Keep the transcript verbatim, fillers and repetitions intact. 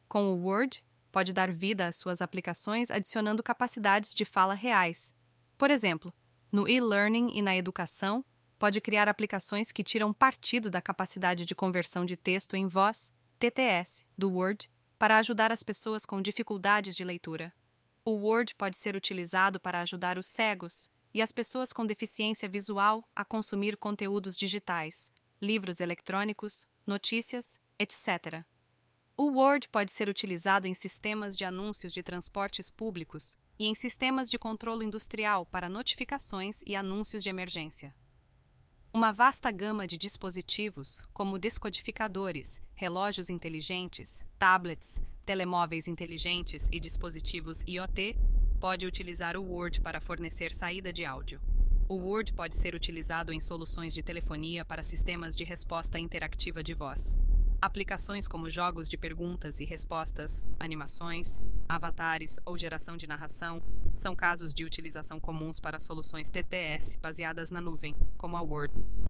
Com o Word, pode dar vida às suas aplicações adicionando capacidades de fala reais. Por exemplo, no e-learning e na educação, pode criar aplicações que tiram partido da capacidade de conversão de texto em voz, T T S, do Word, para ajudar as pessoas com dificuldades de leitura. O Word pode ser utilizado para ajudar os cegos e as pessoas com deficiência visual a consumir conteúdos digitais, livros eletrônicos, notícias, etcétera. O Word pode ser utilizado em sistemas de anúncios de transportes públicos e em sistemas de controle industrial para notificações e anúncios de emergência. Uma vasta gama de dispositivos, como descodificadores, relógios inteligentes, tablets, telemóveis inteligentes e dispositivos I o T, pode utilizar o Word para fornecer saída de áudio. O Word pode ser utilizado em soluções de telefonia para sistemas de resposta interativa de voz. Aplicações como jogos de perguntas e respostas, animações, avatares ou geração de narração são casos de utilização comuns para soluções T T S baseadas na nuvem, como a Word.